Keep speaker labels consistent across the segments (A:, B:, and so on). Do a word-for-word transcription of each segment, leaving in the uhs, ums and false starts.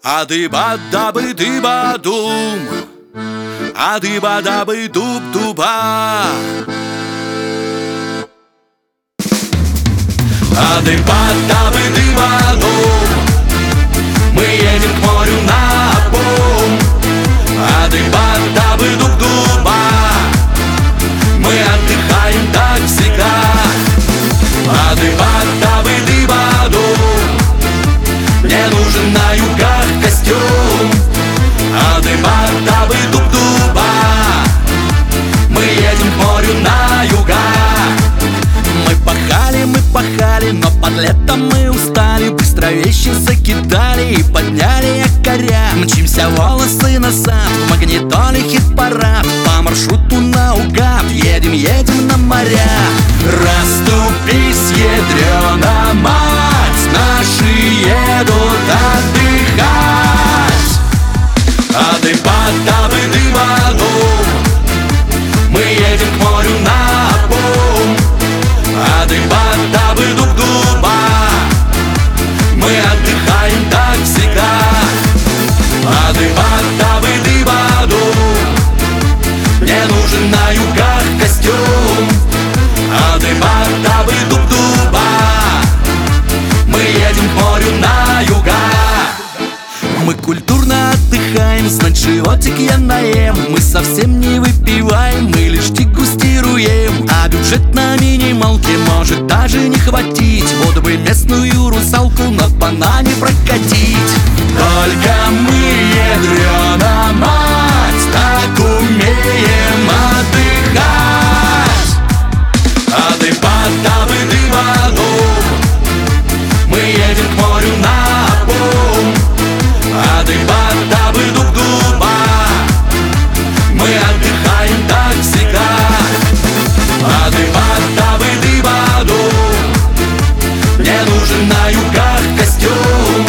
A: Ады-ба-дабы-ды-ба-дум, ады-ба-дабы-дуб-дуба. Ады-ба-дабы-ды-ба-дум, мы едем к морю на обум. Ады-ба-дабы-дуб-дуба, мы отдыхаем так всегда. Ады-ба-дабы-ды-ба-дум, мне нужен на югах костюм. Ады-ба-дабы-дуб-дуба, мы едем к морю на юга. Мы пахали, мы пахали, но под летом мы устали. Быстро вещи закидали и подняли якоря. Мчимся волосы назад, в магнитоле хит-парад. По маршруту наугад, едем, едем на моря. Расступись, ядрёна мать, наши едут отдыхать. Ады-ба-дабы-ды-ба-дум, мы едем к морю на обум. Ады-ба-дабы-дуб-дуба, мы отдыхаем так всегда. Ады-ба-дабы-ды-ба-дум, мне нужен на югах костюм. Ады-ба-дабы-дуб-дуба, мы едем к морю на юга. Мы культурно отдыхаем, знать животик я наем. Мы совсем не выпиваем, мы лишь дегустируем. А бюджет на минималке может даже не хватить. Воду бы местную русалку на банане прокатить. Только мы, ядрёна мать, так умеем отдыхать. Ады-ба-дабы-ды-ба-дум, мы едем к морю на обум. Ады-ба-дабы-дуб-дуба, мы отдыхаем так всегда. Ады-ба-дабы-ды-ба-дум, мне нужен на югах костюм.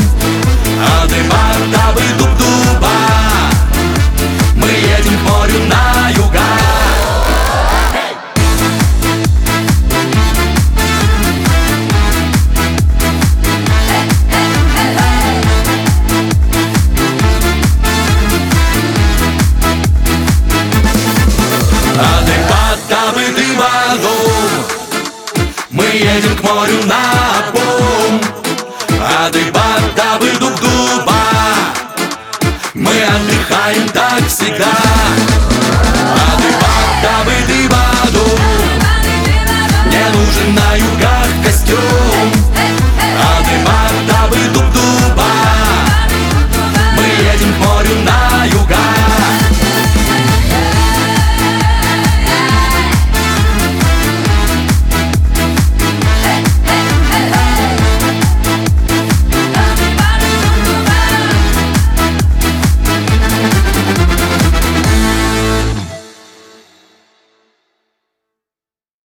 A: Ады-ба-дабы-дуб-дуба, мы едем к морю на юга. Ады-ба-дабы-ды-ба-дум, мы едем к морю на обум. Ады-ба-дабы-дуб-дуба, мы отдыхаем так всегда.